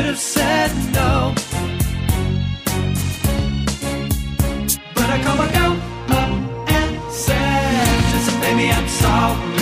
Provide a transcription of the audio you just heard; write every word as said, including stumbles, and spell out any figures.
should have said no. But I called my girl up and said, listen baby, I'm sorry.